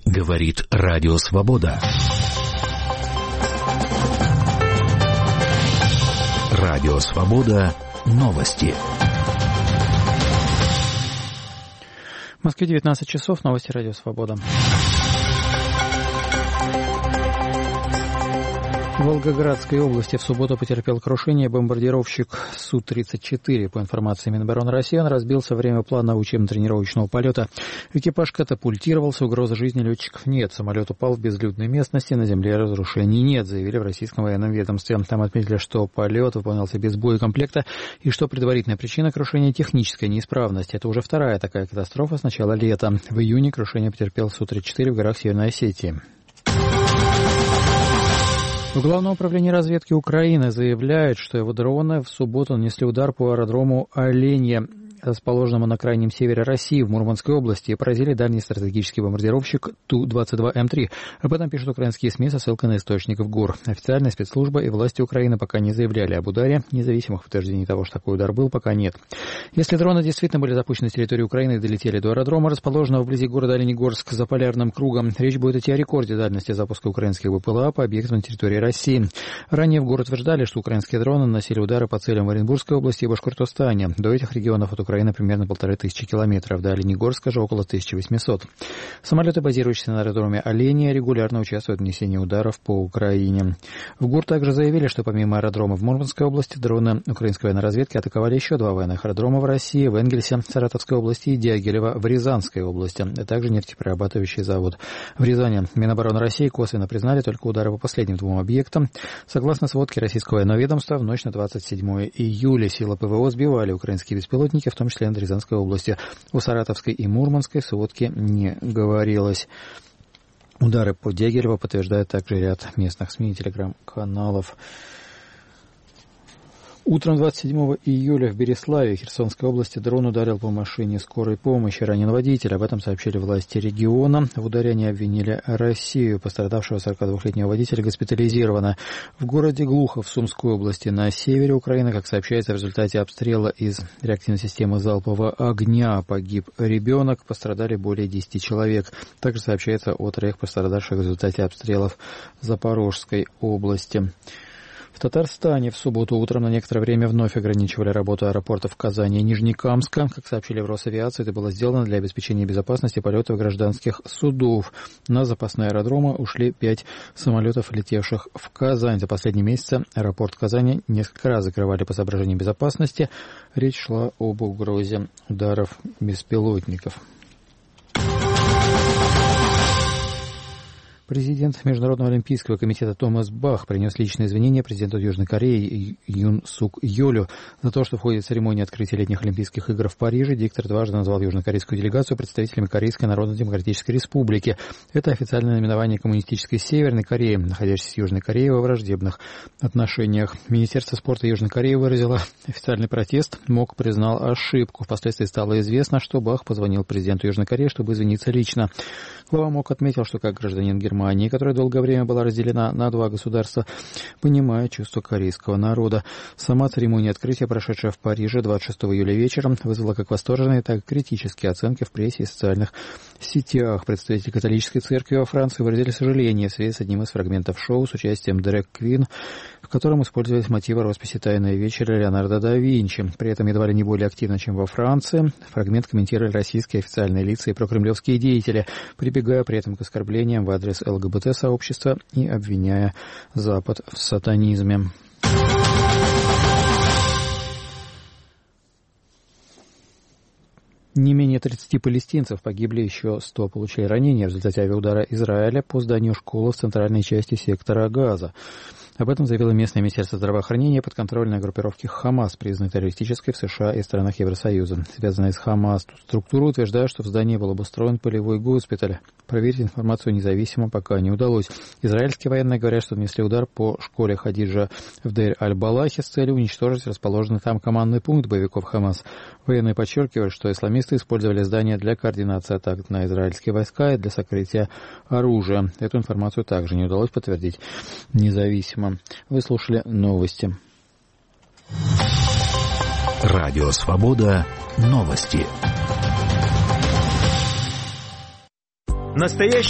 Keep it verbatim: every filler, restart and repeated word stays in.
Говорит Радио Свобода. Радио Свобода. Новости. В Москве девятнадцать часов. Новости Радио Свобода. В Волгоградской области в субботу потерпел крушение бомбардировщик Су тридцать четыре. По информации Минобороны России, он разбился во время планового учебно-тренировочного полета. Экипаж катапультировался, угрозы жизни летчиков нет. Самолет упал в безлюдной местности, на земле разрушений нет, заявили в российском военном ведомстве. Там отметили, что полет выполнялся без боекомплекта и что предварительная причина крушения — техническая неисправность. Это уже вторая такая катастрофа с начала лета. В июне крушение потерпел Су тридцать четыре в горах Северной Осетии. В Главном управлении разведки Украины заявляют, что его дроны в субботу нанесли удар по аэродрому Оленье, расположенному на крайнем севере России, в Мурманской области, и поразили дальний стратегический бомбардировщик Ту двадцать два М три. Об этом пишут украинские СМИ со ссылкой на источников ГУР. Официальная спецслужба и власти Украины пока не заявляли об ударе. Независимых подтверждений того, что такой удар был, пока нет. Если дроны действительно были запущены с территории Украины и долетели до аэродрома, расположенного вблизи города Оленегорск за полярным кругом, речь будет идти о рекорде дальности запуска украинских БПЛА по объектам на территории России. Ранее в ГУР утверждали, что украинские дроны наносили удары по целям в Оренбургской области и Башкортостане. До этих регионов от Украины примерно полторы тысячи километров, до Оленегорска же около тысяча восемьсот. Самолеты, базирующиеся на аэродроме Оленье, регулярно участвуют в нанесении ударов по Украине. В ГУР также заявили, что помимо аэродрома в Мурманской области, дроны украинской военной разведки атаковали еще два военных аэродрома в России, в Энгельсе, Саратовской области, и Дягилево в Рязанской области, а также нефтеперерабатывающий завод в Рязани. Минобороны России косвенно признали только удары по последним двум объектам. Согласно сводке российского военного ведомства, в ночь на двадцать седьмое июля силы ПВО сбивали украинские беспилотники, в том числе над Рязанской области. У Саратовской и Мурманской сводки не говорилось. Удары по Дягилеву подтверждает также ряд местных СМИ и телеграм-каналов. Утром двадцать седьмого июля в Береславе, Херсонской области, дрон ударил по машине скорой помощи. Ранен водитель. Об этом сообщили власти региона. В ударе они обвинили Россию. Пострадавшего сорокадвухлетнего водителя госпитализировано. В городе Глухов, Сумской области, на севере Украины, как сообщается, в результате обстрела из реактивной системы залпового огня погиб ребенок. Пострадали более десяти человек. Также сообщается о троих пострадавших в результате обстрелов Запорожской области. В Татарстане в субботу утром на некоторое время вновь ограничивали работу аэропортов Казани и Нижнекамска. Как сообщили в Росавиации, это было сделано для обеспечения безопасности полетов гражданских судов. На запасные аэродромы ушли пять самолетов, летевших в Казань. За последние месяцы аэропорт Казани несколько раз закрывали по соображениям безопасности. Речь шла об угрозе ударов беспилотников. Президент Международного олимпийского комитета Томас Бах принес личные извинения президенту Южной Кореи Юн Сук Йолю за то, что в ходе церемонии открытия летних Олимпийских игр в Париже диктор дважды назвал южнокорейскую делегацию представителями Корейской Народно-Демократической Республики. Это официальное наименование коммунистической Северной Кореи, находящейся с Южной Кореей во враждебных отношениях. Министерство спорта Южной Кореи выразило официальный протест. МОК признал ошибку. Впоследствии стало известно, что Бах позвонил президенту Южной Кореи, чтобы извиниться лично. Глава МОК отметил, что как гражданин Германии, которая долгое время была разделена на два государства, понимает чувство корейского народа. Сама церемония открытия, прошедшая в Париже двадцать шестого июля вечером, вызвала как восторженные, так и критические оценки в прессе и социальных сетях. Представители католической церкви во Франции выразили сожаление в связи с одним из фрагментов шоу с участием Дрэг Квин, в котором использовались мотивы росписи «Тайная вечеря» Леонардо да Винчи. При этом едва ли не более активно, чем во Франции, фрагмент комментировали российские официальные лица и прокремлевские деятели, прибегая при этом к оскорблениям в адрес ЛГБТ-сообщества и обвиняя Запад в сатанизме. Не менее тридцати палестинцев погибли, еще сто получили ранения в результате авиаудара Израиля по зданию школы в центральной части сектора Газа. Об этом заявило местное министерство здравоохранения подконтрольной группировки «Хамас», признанной террористической в США и странах Евросоюза. Связанные с «Хамас» структуры утверждают, что в здании был обустроен полевой госпиталь. Проверить информацию независимо пока не удалось. Израильские военные говорят, что нанесли удар по школе Хадиджа в Дейр-аль-Балахе с целью уничтожить расположенный там командный пункт боевиков «Хамас». Военные подчеркивают, что исламисты использовали здание для координации атак на израильские войска и для сокрытия оружия. Эту информацию также не удалось подтвердить независимо. Вы слушали новости. Радио Свобода. Новости. Настоящий